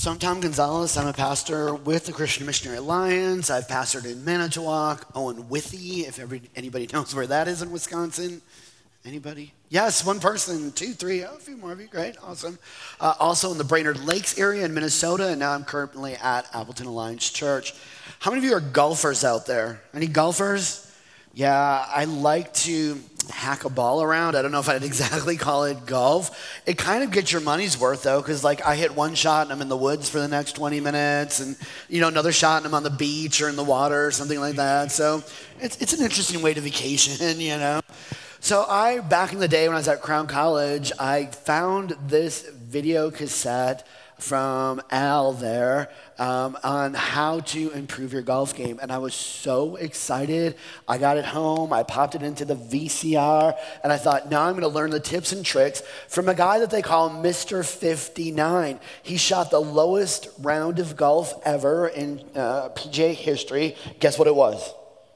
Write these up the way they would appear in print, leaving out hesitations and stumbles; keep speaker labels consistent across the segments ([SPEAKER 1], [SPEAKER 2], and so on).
[SPEAKER 1] So I'm Tom Gonzalez. I'm a pastor with the Christian Missionary Alliance. I've pastored in Manitowoc, Owen Withee, if anybody knows where that is in Wisconsin. Anybody? Yes, one person, two, three, a few more of you, great, awesome. Also in the Brainerd Lakes area in Minnesota, and now I'm currently at Appleton Alliance Church. How many of you are golfers out there? Any golfers? Yeah, I like to hack a ball around. I don't know if I'd exactly call it golf. It kind of gets your money's worth though, because like I hit one shot and I'm in the woods for the next 20 minutes, and another shot and I'm on the beach or in the water or something like that. So it's an interesting way to vacation. So back in the day when I was at Crown College, I found this video cassette from Al there on how to improve your golf game. And I was so excited. I got it home, I popped it into the VCR, and I thought, now I'm gonna learn the tips and tricks from a guy that they call Mr. 59. He shot the lowest round of golf ever in PGA history. Guess what it was?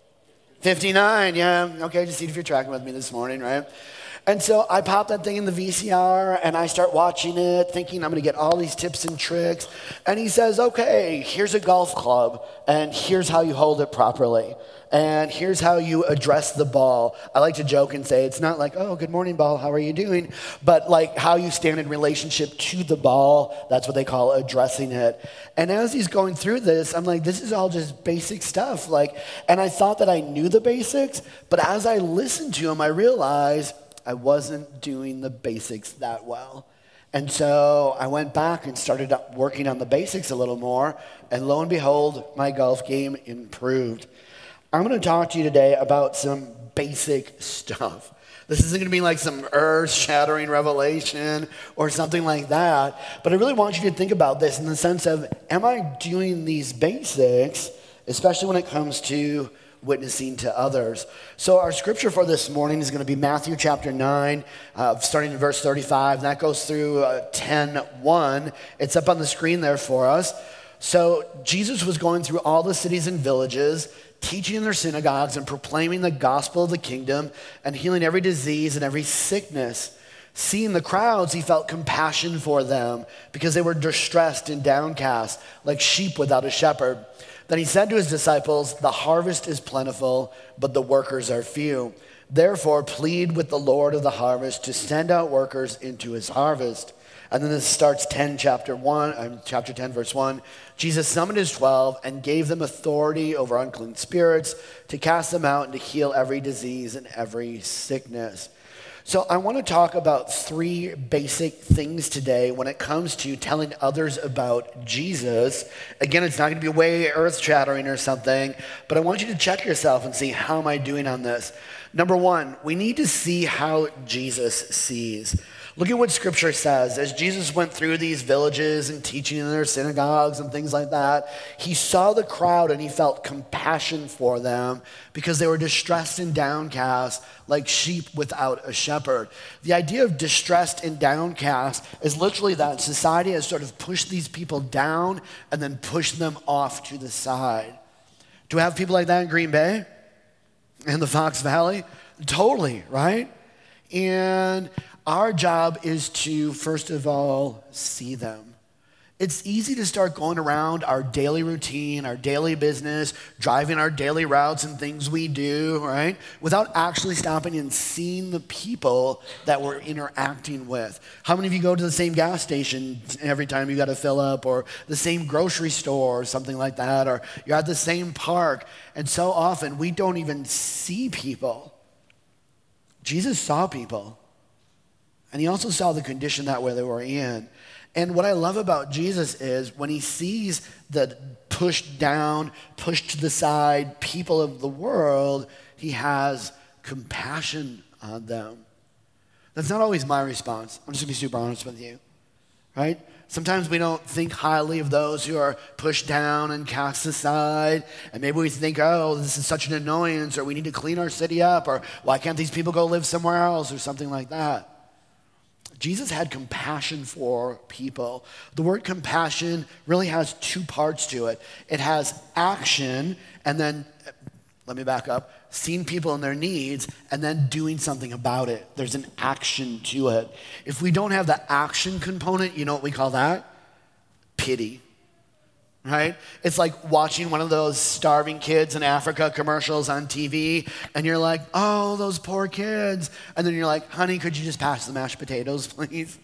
[SPEAKER 1] 59, yeah. Okay, just see if you're tracking with me this morning, right? And so I pop that thing in the VCR and I start watching it thinking I'm gonna get all these tips and tricks. And he says, okay, here's a golf club and here's how you hold it properly. And here's how you address the ball. I like to joke and say, it's not like, oh, good morning, ball, how are you doing? But like how you stand in relationship to the ball, that's what they call addressing it. And as he's going through this, I'm like, this is all just basic stuff. And I thought that I knew the basics, but as I listened to him, I realized I wasn't doing the basics that well. And so I went back and started working on the basics a little more, and lo and behold, my golf game improved. I'm gonna talk to you today about some basic stuff. This isn't gonna be like some earth-shattering revelation or something like that, but I really want you to think about this in the sense of, am I doing these basics, especially when it comes to witnessing to others? So our scripture for this morning is going to be Matthew chapter 9, starting in verse 35. And that goes through 10:1. It's up on the screen there for us. So Jesus was going through all the cities and villages, teaching in their synagogues and proclaiming the gospel of the kingdom and healing every disease and every sickness. Seeing the crowds, he felt compassion for them because they were distressed and downcast, like sheep without a shepherd. Then he said to his disciples, the harvest is plentiful, but the workers are few. Therefore, plead with the Lord of the harvest to send out workers into his harvest. And then this starts chapter 10, verse 1. Jesus summoned his 12 and gave them authority over unclean spirits to cast them out and to heal every disease and every sickness. So I want to talk about three basic things today when it comes to telling others about Jesus. Again, it's not going to be way earth-shattering or something, but I want you to check yourself and see, how am I doing on this? Number one, we need to see how Jesus sees. Look at what scripture says. As Jesus went through these villages and teaching in their synagogues and things like that, he saw the crowd and he felt compassion for them because they were distressed and downcast like sheep without a shepherd. The idea of distressed and downcast is literally that society has sort of pushed these people down and then pushed them off to the side. Do we have people like that in Green Bay? In the Fox Valley? Totally, right? And our job is to, first of all, see them. It's easy to start going around our daily routine, our daily business, driving our daily routes and things we do, right? Without actually stopping and seeing the people that we're interacting with. How many of you go to the same gas station every time you got to fill up, or the same grocery store or something like that, or you're at the same park, and so often we don't even see people. Jesus saw people. And he also saw the condition that way they were in. And what I love about Jesus is when he sees the pushed down, pushed to the side people of the world, he has compassion on them. That's not always my response. I'm just gonna be super honest with you, right? Sometimes we don't think highly of those who are pushed down and cast aside. And maybe we think, oh, this is such an annoyance, or we need to clean our city up, or why can't these people go live somewhere else, or something like that. Jesus had compassion for people. The word compassion really has two parts to it. It has action, and then, let me back up, seeing people in their needs, and then doing something about it. There's an action to it. If we don't have the action component, you know what we call that? pity, right? It's like watching one of those starving kids in Africa commercials on TV, and you're like, oh, those poor kids. And then you're like, honey, could you just pass the mashed potatoes, please?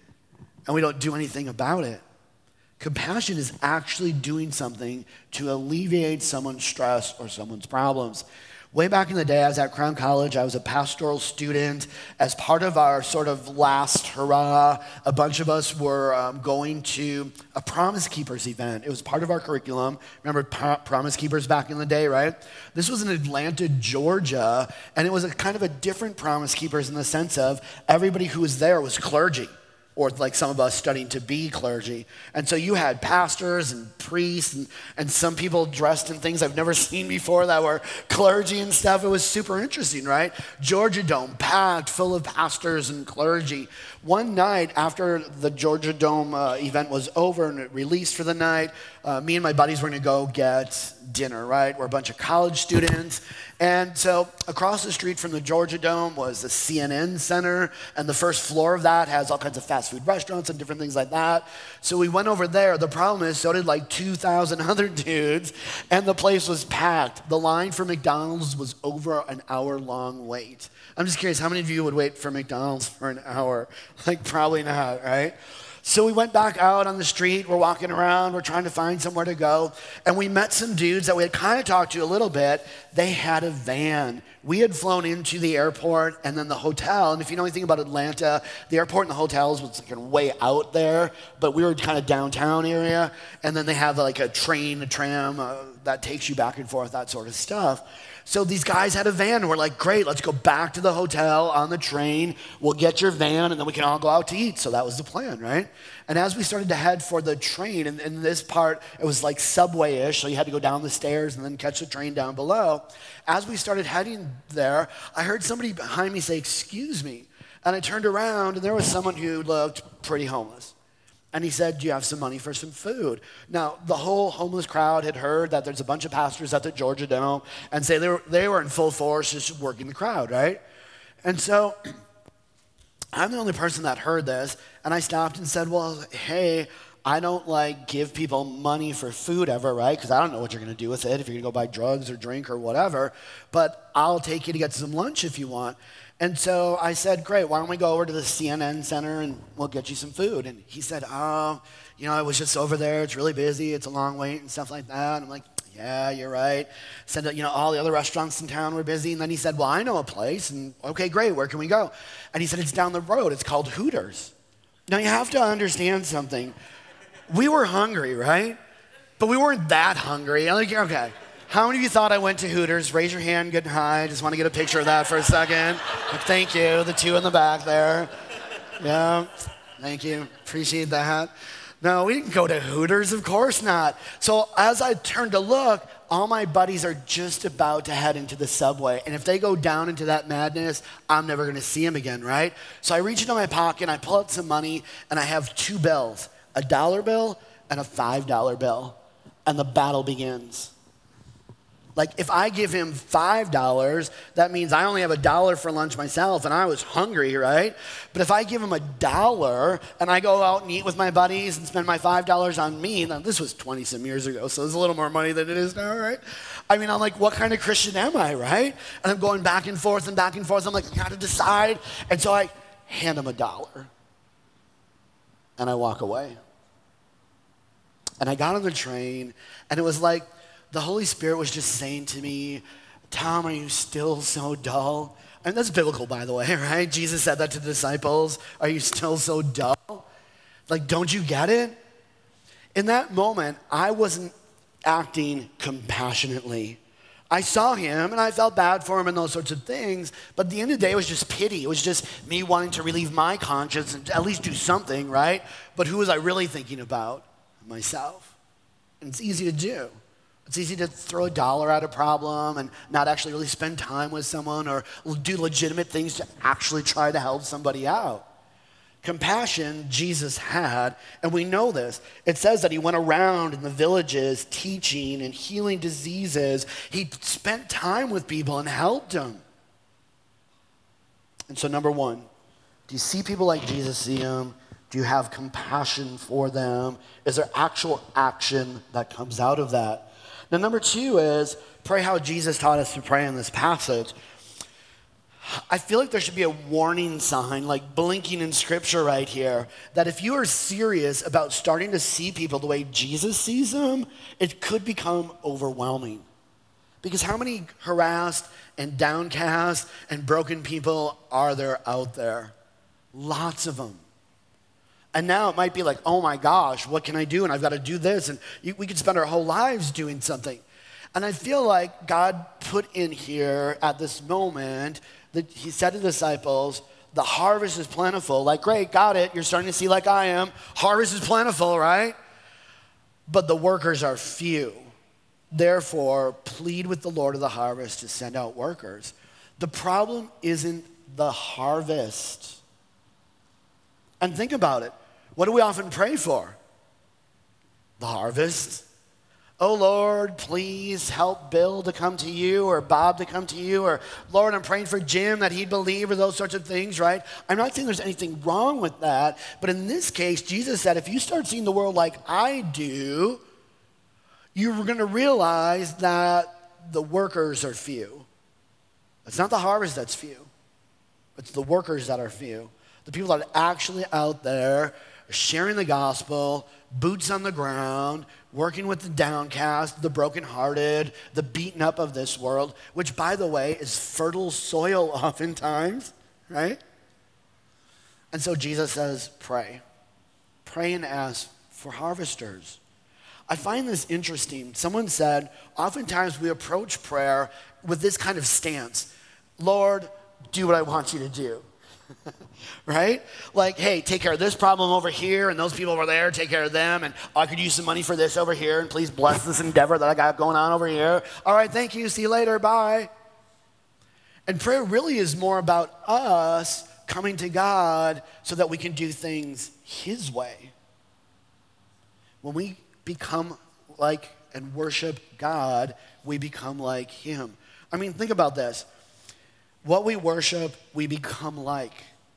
[SPEAKER 1] And we don't do anything about it. Compassion is actually doing something to alleviate someone's stress or someone's problems. Way back in the day, I was at Crown College. I was a pastoral student. As part of our sort of last hurrah, a bunch of us were going to a Promise Keepers event. It was part of our curriculum. Remember Promise Keepers back in the day, right? This was in Atlanta, Georgia, and it was a kind of a different Promise Keepers in the sense of everybody who was there was clergy, or like some of us studying to be clergy. And so you had pastors and priests and some people dressed in things I've never seen before that were clergy and stuff. It was super interesting, right? Georgia Dome packed, full of pastors and clergy. One night after the Georgia Dome event was over and it released for the night, me and my buddies were gonna go get dinner, right? We're a bunch of college students. And so across the street from the Georgia Dome was the CNN Center, and the first floor of that has all kinds of fast food restaurants and different things like that. So we went over there. The problem is, so did like 2,000 other dudes, and the place was packed. The line for McDonald's was over an hour-long wait. I'm just curious, how many of you would wait for McDonald's for an hour? Like, probably not, right? So we went back out on the street, we're walking around, we're trying to find somewhere to go, and we met some dudes that we had kind of talked to a little bit. They had a van. We had flown into the airport and then the hotel, and if you know anything about Atlanta, the airport and the hotels was like way out there, but we were kind of downtown area, and then they have like a train, a tram that takes you back and forth, that sort of stuff. So these guys had a van, and we're like, great, let's go back to the hotel on the train. We'll get your van, and then we can all go out to eat. So that was the plan, right? And as we started to head for the train, and in this part, it was like subway-ish, so you had to go down the stairs and then catch the train down below. As we started heading there, I heard somebody behind me say, excuse me. And I turned around, and there was someone who looked pretty homeless. And he said, do you have some money for some food? Now, the whole homeless crowd had heard that there's a bunch of pastors at the Georgia Dome, and say they were in full force just working the crowd, right? And so I'm the only person that heard this, and I stopped and said, well, hey, I don't like give people money for food ever, right? Because I don't know what you're going to do with it, if you're going to go buy drugs or drink or whatever, but I'll take you to get some lunch if you want. And so I said, great, why don't we go over to the CNN Center and we'll get you some food. And he said, oh, I was just over there. It's really busy. It's a long wait and stuff like that. And I'm like, yeah, you're right. Said that, all the other restaurants in town were busy. And then he said, well, I know a place. And okay, great, where can we go? And he said, it's down the road. It's called Hooters. Now you have to understand something. We were hungry, right? But we weren't that hungry. I'm like, okay. How many of you thought I went to Hooters? Raise your hand good and high. I just want to get a picture of that for a second. Thank you, the two in the back there. Yeah, thank you, appreciate that. No, we didn't go to Hooters, of course not. So as I turned to look, all my buddies are just about to head into the subway. And if they go down into that madness, I'm never gonna see them again, right? So I reach into my pocket, and I pull out some money, and I have two bills, a $1 bill and a $5 bill. And the battle begins. Like, if I give him $5, that means I only have $1 for lunch myself, and I was hungry, right? But if I give him $1 and I go out and eat with my buddies and spend my $5 on me, now this was 20-some years ago, so it's a little more money than it is now, right? I mean, I'm like, what kind of Christian am I, right? And I'm going back and forth and back and forth. I'm like, I gotta decide. And so I hand him $1, and I walk away. And I got on the train, and it was like, the Holy Spirit was just saying to me, Tom, are you still so dull? And that's biblical, by the way, right? Jesus said that to the disciples. Are you still so dull? Like, don't you get it? In that moment, I wasn't acting compassionately. I saw him, and I felt bad for him and those sorts of things, but at the end of the day, it was just pity. It was just me wanting to relieve my conscience and at least do something, right? But who was I really thinking about? Myself. And it's easy to do. It's easy to throw $1 at a problem and not actually really spend time with someone or do legitimate things to actually try to help somebody out. Compassion Jesus had, and we know this. It says that he went around in the villages teaching and healing diseases. He spent time with people and helped them. And so number one, do you see people like Jesus see them? Do you have compassion for them? Is there actual action that comes out of that? Now, number 2 is pray how Jesus taught us to pray in this passage. I feel like there should be a warning sign, like blinking in scripture right here, that if you are serious about starting to see people the way Jesus sees them, it could become overwhelming. Because how many harassed and downcast and broken people are there out there? Lots of them. And now it might be like, oh my gosh, what can I do? And I've got to do this. And we could spend our whole lives doing something. And I feel like God put in here at this moment that he said to the disciples, the harvest is plentiful. Like, great, got it. You're starting to see like I am. Harvest is plentiful, right? But the workers are few. Therefore, plead with the Lord of the harvest to send out workers. The problem isn't the harvest. And think about it. What do we often pray for? The harvest. Oh, Lord, please help Bill to come to you or Bob to come to you, or Lord, I'm praying for Jim that he'd believe, or those sorts of things, right? I'm not saying there's anything wrong with that, but in this case, Jesus said, if you start seeing the world like I do, you're going to realize that the workers are few. It's not the harvest that's few. It's the workers that are few. The people that are actually out there sharing the gospel, boots on the ground, working with the downcast, the brokenhearted, the beaten up of this world, which, by the way, is fertile soil oftentimes, right? And so Jesus says, pray. Pray and ask for harvesters. I find this interesting. Someone said, oftentimes we approach prayer with this kind of stance. Lord, do what I want you to do. Right? Like, hey, take care of this problem over here, and those people over there, take care of them, and I could use some money for this over here, and please bless this endeavor that I got going on over here. All right, thank you, see you later, bye. And prayer really is more about us coming to God so that we can do things his way. When we become like and worship God, we become like him. I mean, think about this. What we worship, we become like.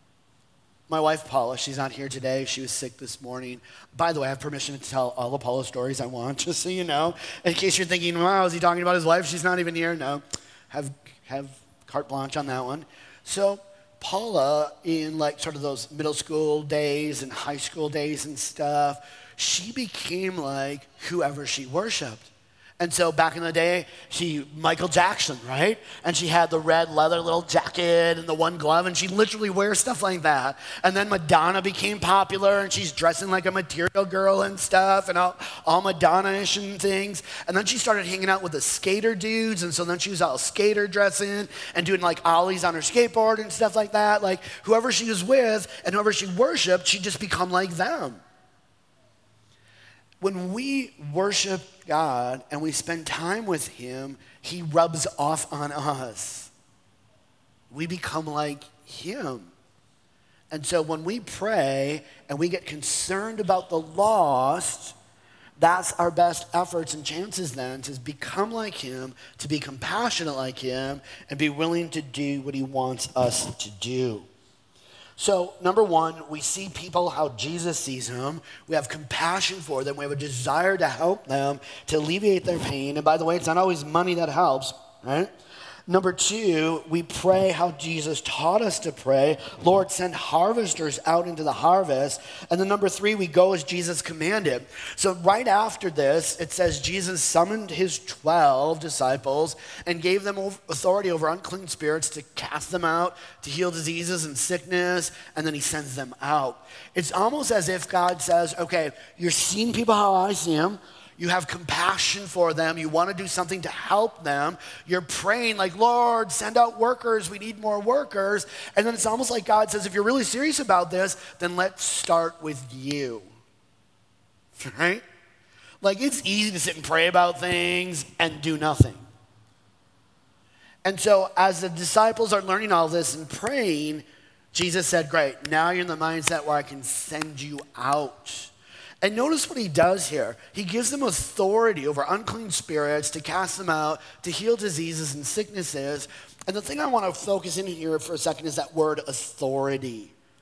[SPEAKER 1] My wife, Paula, she's not here today. She was sick this morning. By the way, I have permission to tell all the Paula stories I want, just so you know. In case you're thinking, wow, is he talking about his wife? She's not even here. No, have carte blanche on that one. So Paula, in like sort of those middle school days and high school days and stuff, she became like whoever she worshiped. And so back in the day, Michael Jackson, right? And she had the red leather little jacket and the one glove, and she literally wears stuff like that. And then Madonna became popular, and she's dressing like a material girl and stuff, and all Madonna-ish and things. And then she started hanging out with the skater dudes, and so then she was all skater dressing and doing like ollies on her skateboard and stuff like that. Like whoever she was with and whoever she worshiped, she'd just become like them. When we worship God and we spend time with him, he rubs off on us. We become like him. And so when we pray and we get concerned about the lost, that's our best efforts and chances then to become like him, to be compassionate like him, and be willing to do what he wants us to do. So, number one, we see people how Jesus sees them. We have compassion for them. We have a desire to help them, to alleviate their pain. And by the way, it's not always money that helps, right? Number two, we pray how Jesus taught us to pray. Lord, send harvesters out into the harvest. And then number three, we go as Jesus commanded. So right after this, it says Jesus summoned his 12 disciples and gave them authority over unclean spirits to cast them out, to heal diseases and sickness, and then he sends them out. It's almost as if God says, okay, you're seeing people how I see them. You have compassion for them. You want to do something to help them. You're praying like, Lord, send out workers. We need more workers. And then it's almost like God says, if you're really serious about this, then let's start with you. Right? Like it's easy to sit and pray about things and do nothing. And so as the disciples are learning all this and praying, Jesus said, great, now you're in the mindset where I can send you out. And notice what he does here. He gives them authority over unclean spirits to cast them out, to heal diseases and sicknesses. And the thing I want to focus in here for a second is that word authority.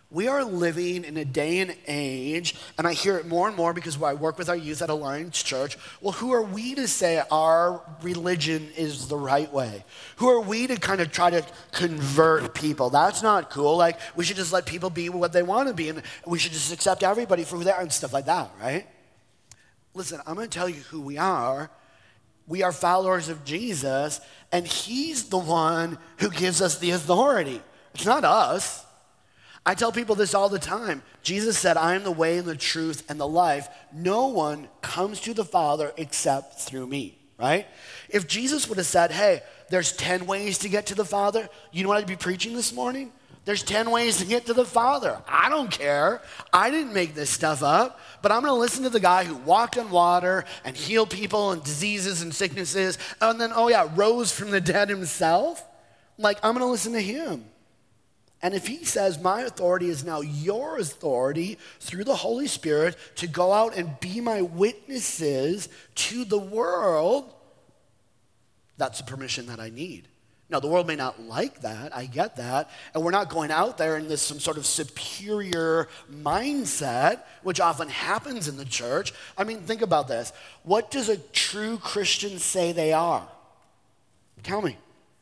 [SPEAKER 1] We are living in a day and age, and I hear it more and more because I work with our youth at Alliance Church. Well, who are we to say our religion is the right way? Who are we to kind of try to convert people? That's not cool. Like, we should just let people be what they want to be, and we should just accept everybody for who they are and stuff like that, right? Listen, I'm going to tell you who we are. We are followers of Jesus, and he's the one who gives us the authority. It's not us. I tell people this all the time. Jesus said, I am the way and the truth and the life. No one comes to the Father except through me, right? If Jesus would have said, hey, there's 10 ways to get to the Father, you know what I'd be preaching this morning? There's 10 ways to get to the Father. I don't care. I didn't make this stuff up, but I'm going to listen to the guy who walked on water and healed people and diseases and sicknesses, and then, rose from the dead himself. Like, I'm going to listen to him. And if he says, my authority is now your authority through the Holy Spirit to go out and be my witnesses to the world, that's the permission that I need. Now, the world may not like that. I get that. And we're not going out there in this some sort of superior mindset, which often happens in the church. I mean, think about this. What does a true Christian say they are? Tell me.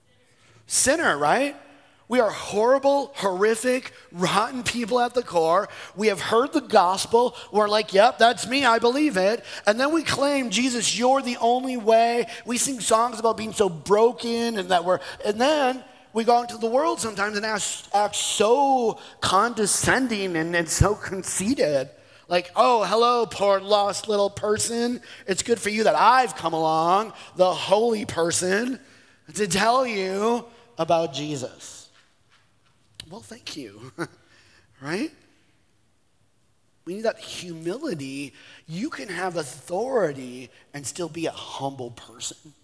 [SPEAKER 1] Sinner, right? We are horrible, horrific, rotten people at the core. We have heard the gospel. We're like, yep, that's me. I believe it. And then we claim, Jesus, you're the only way. We sing songs about being so broken and then we go out into the world sometimes and act so condescending and so conceited. Like, oh, hello, poor lost little person. It's good for you that I've come along, the holy person, to tell you about Jesus. Well, thank you, right? We need that humility. You can have authority and still be a humble person.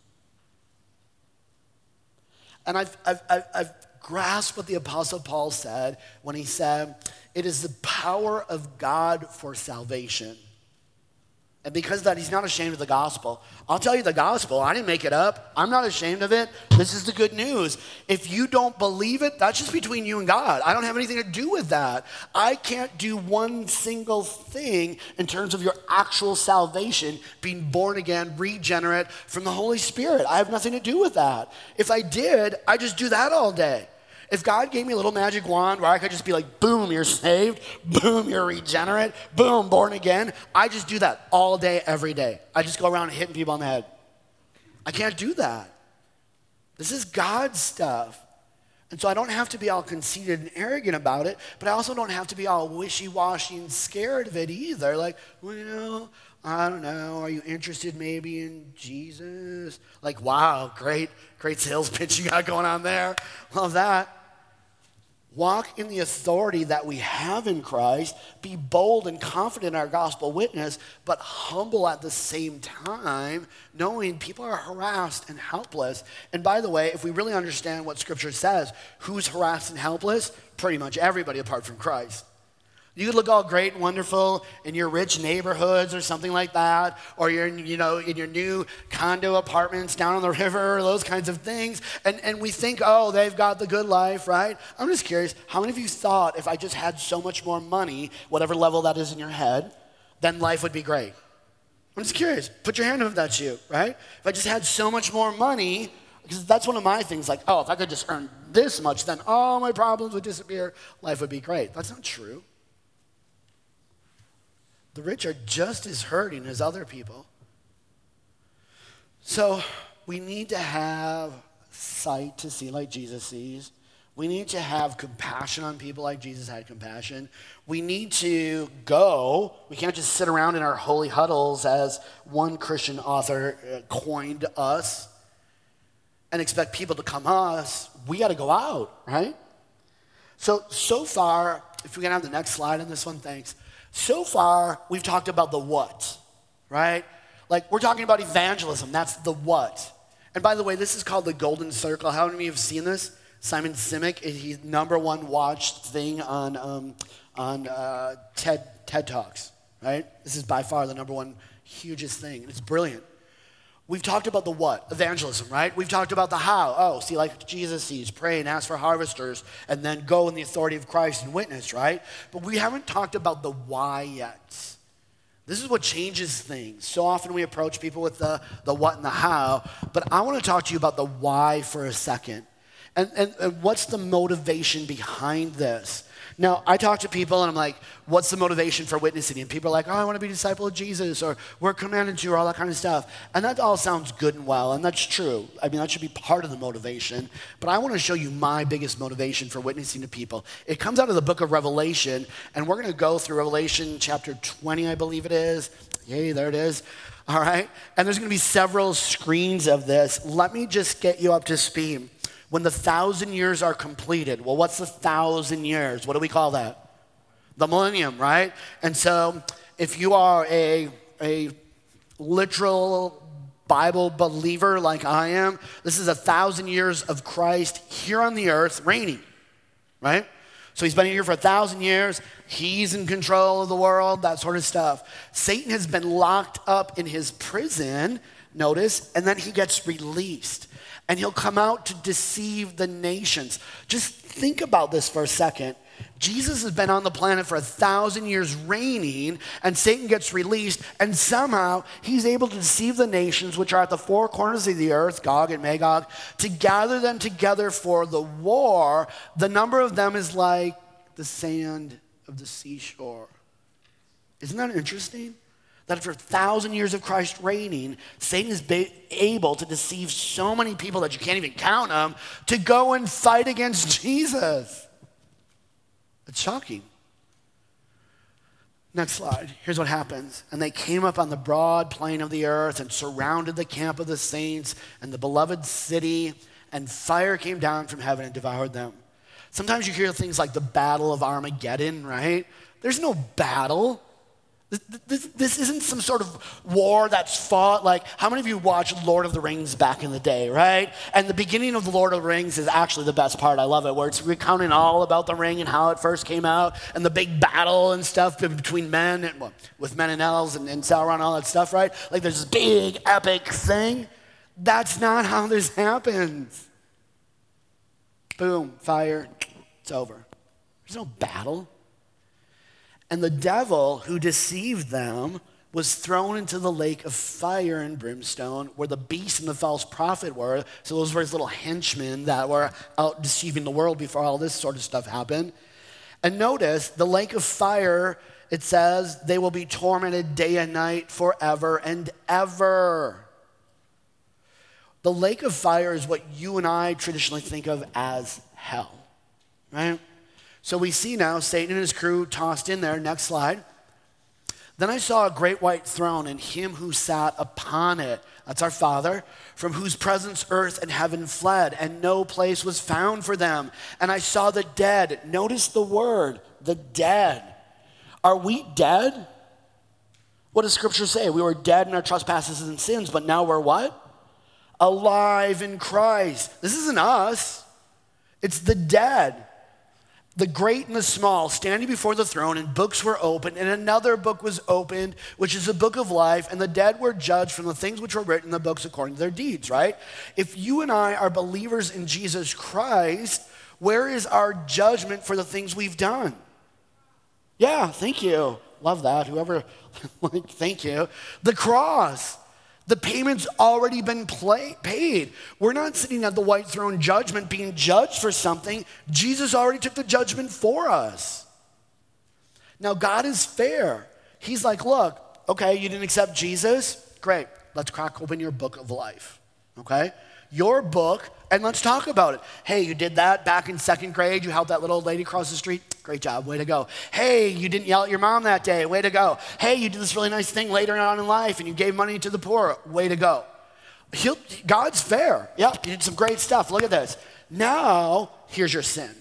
[SPEAKER 1] And I've grasped what the Apostle Paul said when he said, it is the power of God for salvation. And because of that, he's not ashamed of the gospel. I'll tell you the gospel. I didn't make it up. I'm not ashamed of it. This is the good news. If you don't believe it, that's just between you and God. I don't have anything to do with that. I can't do one single thing in terms of your actual salvation, being born again, regenerate from the Holy Spirit. I have nothing to do with that. If I did, I just do that all day. If God gave me a little magic wand where I could just be like, boom, you're saved, boom, you're regenerate, boom, born again, I just do that all day, every day. I just go around hitting people on the head. I can't do that. This is God's stuff. And so I don't have to be all conceited and arrogant about it, but I also don't have to be all wishy-washy and scared of it either. Like, well, I don't know, are you interested maybe in Jesus? Like, wow, great sales pitch you got going on there. Love that. Walk in the authority that we have in Christ. Be bold and confident in our gospel witness, but humble at the same time, knowing people are harassed and helpless. And by the way, if we really understand what Scripture says, who's harassed and helpless? Pretty much everybody apart from Christ. You could look all great and wonderful in your rich neighborhoods or something like that, or you're in your new condo apartments down on the river, those kinds of things, and we think, oh, they've got the good life, right? I'm just curious, how many of you thought if I just had so much more money, whatever level that is in your head, then life would be great? I'm just curious. Put your hand up if that's you, right? If I just had so much more money, because that's one of my things, like, oh, if I could just earn this much, then all my problems would disappear, life would be great. That's not true. The rich are just as hurting as other people. So we need to have sight to see like Jesus sees. We need to have compassion on people like Jesus had compassion. We need to go. We can't just sit around in our holy huddles, as one Christian author coined us, and expect people to come us. We got to go out, right? So far, if we can have the next slide on this one, thanks. So far, we've talked about the what, right? Like, we're talking about evangelism. That's the what. And by the way, this is called the Golden Circle. How many of you have seen this? Simon Sinek, he's #1 watched thing on TED Talks, right? This is by far the #1 hugest thing. It's brilliant. We've talked about the what? Evangelism, right? We've talked about the how. Oh, see, like Jesus sees, pray and ask for harvesters, and then go in the authority of Christ and witness, right? But we haven't talked about the why yet. This is what changes things. So often we approach people with the what and the how, but I want to talk to you about the why for a second. And what's the motivation behind this? Now, I talk to people and I'm like, what's the motivation for witnessing? And people are like, oh, I want to be a disciple of Jesus, or we're commanded to, or all that kind of stuff. And that all sounds good and well, and that's true. I mean, that should be part of the motivation. But I want to show you my biggest motivation for witnessing to people. It comes out of the book of Revelation, and we're going to go through Revelation chapter 20, I believe it is. Yay, there it is. All right? And there's going to be several screens of this. Let me just get you up to speed. When the 1,000 years are completed, well, what's the 1,000 years? What do we call that? The millennium, right? And so if you are a literal Bible believer like I am, this is 1,000 years of Christ here on the earth reigning, right? So he's been here for 1,000 years. He's in control of the world, that sort of stuff. Satan has been locked up in his prison, notice, and then he gets released. And he'll come out to deceive the nations. Just think about this for a second. Jesus has been on the planet for 1,000 years reigning, and Satan gets released, and somehow he's able to deceive the nations, which are at the four corners of the earth, Gog and Magog, to gather them together for the war. The number of them is like the sand of the seashore. Isn't that interesting? That after 1,000 years of Christ reigning, Satan is able to deceive so many people that you can't even count them to go and fight against Jesus. It's shocking. Next slide. Here's what happens. And they came up on the broad plain of the earth and surrounded the camp of the saints and the beloved city, and fire came down from heaven and devoured them. Sometimes you hear things like the Battle of Armageddon, right? There's no battle. This isn't some sort of war that's fought. Like, how many of you watched Lord of the Rings back in the day, right? And the beginning of the Lord of the Rings is actually the best part. I love it, where it's recounting all about the ring and how it first came out and the big battle and stuff between men and with men and elves and Sauron and all that stuff, right? Like there's this big epic thing. That's not how this happens. Boom, fire, it's over. There's no battle. And the devil who deceived them was thrown into the lake of fire and brimstone, where the beast and the false prophet were. So those were his little henchmen that were out deceiving the world before all this sort of stuff happened. And notice, the lake of fire, it says, they will be tormented day and night forever and ever. The lake of fire is what you and I traditionally think of as hell, right? So we see now Satan and his crew tossed in there. Next slide. Then I saw a great white throne and him who sat upon it. That's our Father, from whose presence earth and heaven fled, and no place was found for them. And I saw the dead. Notice the word, the dead. Are we dead? What does Scripture say? We were dead in our trespasses and sins, but now we're what? Alive in Christ. This isn't us. It's the dead. The great and the small, standing before the throne, and books were opened, and another book was opened, which is the book of life, and the dead were judged from the things which were written in the books according to their deeds, right? If you and I are believers in Jesus Christ, where is our judgment for the things we've done? Yeah, thank you. Love that. Whoever, thank you. The cross. The payment's already been paid. We're not sitting at the white throne judgment being judged for something. Jesus already took the judgment for us. Now, God is fair. He's like, look, okay, you didn't accept Jesus? Great. Let's crack open your book of life, okay? Your book, and let's talk about it. Hey, you did that back in second grade. You helped that little old lady cross the street. Great job. Way to go. Hey, you didn't yell at your mom that day. Way to go. Hey, you did this really nice thing later on in life and you gave money to the poor. Way to go. God's fair. Yep, you did some great stuff. Look at this. Now, here's your sin.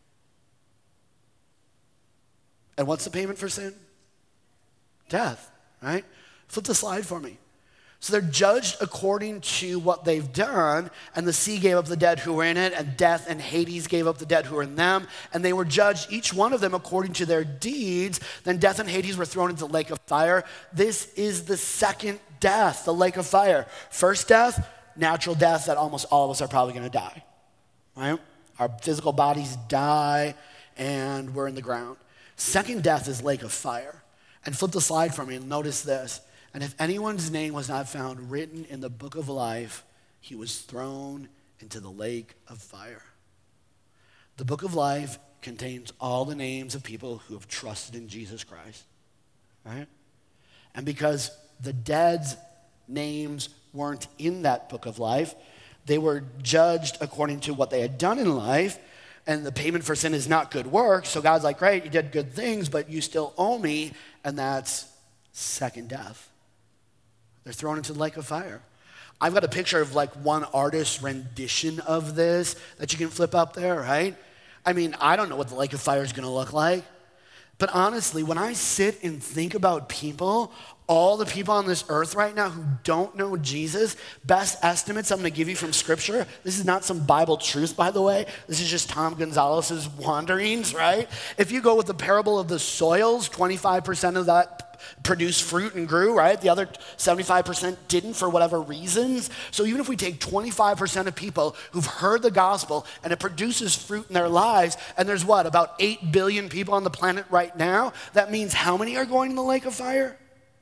[SPEAKER 1] And what's the payment for sin? Death, right? Flip the slide for me. So they're judged according to what they've done, and the sea gave up the dead who were in it, and death and Hades gave up the dead who were in them, and they were judged, each one of them according to their deeds. Then death and Hades were thrown into the lake of fire. This is the second death, the lake of fire. First death, natural death that almost all of us are probably going to die, right? Our physical bodies die and we're in the ground. Second death is lake of fire. And flip the slide for me and notice this. And if anyone's name was not found written in the book of life, he was thrown into the lake of fire. The book of life contains all the names of people who have trusted in Jesus Christ, right? And because the dead's names weren't in that book of life, they were judged according to what they had done in life, and the payment for sin is not good work. So God's like, great, you did good things, but you still owe me, and that's second death. They're thrown into the lake of fire. I've got a picture of like one artist's rendition of this that you can flip up there, right? I mean, I don't know what the lake of fire is going to look like. But honestly, when I sit and think about people, all the people on this earth right now who don't know Jesus, best estimates I'm going to give you from Scripture, this is not some Bible truth, by the way. This is just Tom Gonzalez's wanderings, right? If you go with the parable of the soils, 25% of that produced fruit and grew, right? The other 75% didn't for whatever reasons. So even if we take 25% of people who've heard the gospel and it produces fruit in their lives, and there's what, about 8 billion people on the planet right now, that means how many are going in the lake of fire?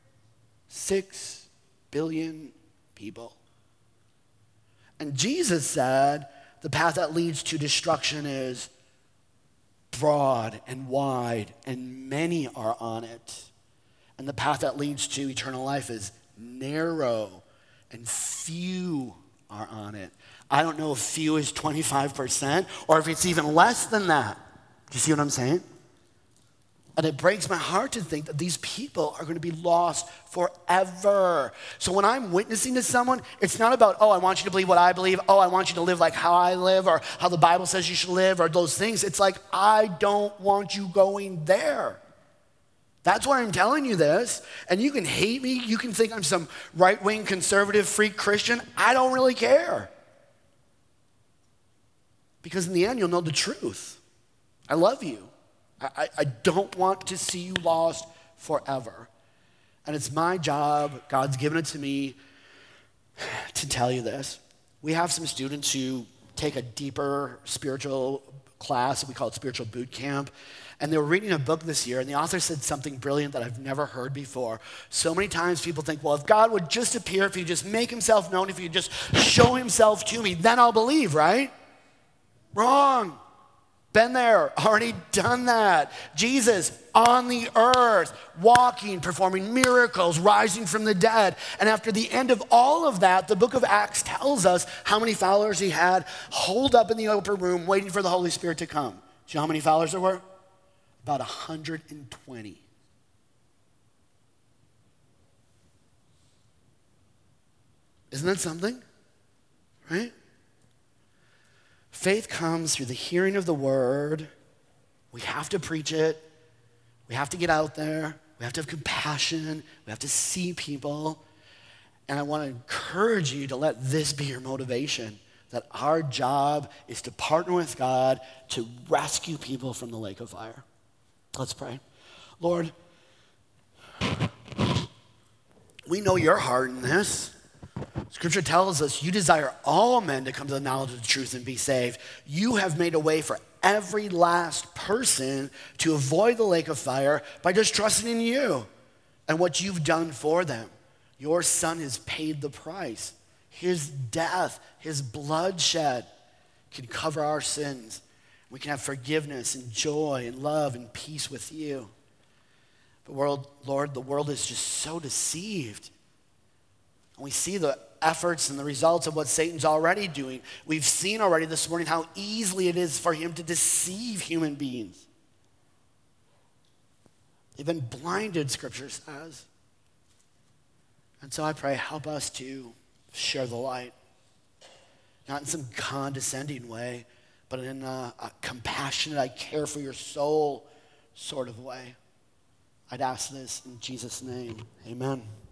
[SPEAKER 1] 6 billion people. And Jesus said the path that leads to destruction is broad and wide, and many are on it. And the path that leads to eternal life is narrow, and few are on it. I don't know if few is 25% or if it's even less than that. Do you see what I'm saying? And it breaks my heart to think that these people are going to be lost forever. So when I'm witnessing to someone, it's not about, oh, I want you to believe what I believe. Oh, I want you to live like how I live, or how the Bible says you should live, or those things. It's like, I don't want you going there. That's why I'm telling you this. And you can hate me. You can think I'm some right-wing conservative freak Christian. I don't really care. Because in the end, you'll know the truth. I love you. I don't want to see you lost forever. And it's my job, God's given it to me, to tell you this. We have some students who take a deeper spiritual class, we call it spiritual boot camp, and they were reading a book this year, and the author said something brilliant that I've never heard before. So many times people think, well, if God would just appear, if he would just make himself known, if he would just show himself to me, then I'll believe, right? Wrong. Been there, already done that. Jesus on the earth, walking, performing miracles, rising from the dead. And after the end of all of that, the book of Acts tells us how many followers he had holed up in the upper room waiting for the Holy Spirit to come. Do you know how many followers there were? About 120. Isn't that something? Right? Faith comes through the hearing of the word. We have to preach it. We have to get out there. We have to have compassion. We have to see people. And I want to encourage you to let this be your motivation, that our job is to partner with God to rescue people from the lake of fire. Let's pray. Lord, we know your heart in this. Scripture tells us you desire all men to come to the knowledge of the truth and be saved. You have made a way for every last person to avoid the lake of fire by just trusting in you and what you've done for them. Your son has paid the price. His death, his bloodshed can cover our sins. We can have forgiveness and joy and love and peace with you. But Lord, the world is just so deceived. And we see the efforts and the results of what Satan's already doing. We've seen already this morning how easily it is for him to deceive human beings. They've been blinded, Scripture says. And so I pray, help us to share the light. Not in some condescending way, but in a compassionate, I care for your soul sort of way. I'd ask this in Jesus' name. Amen.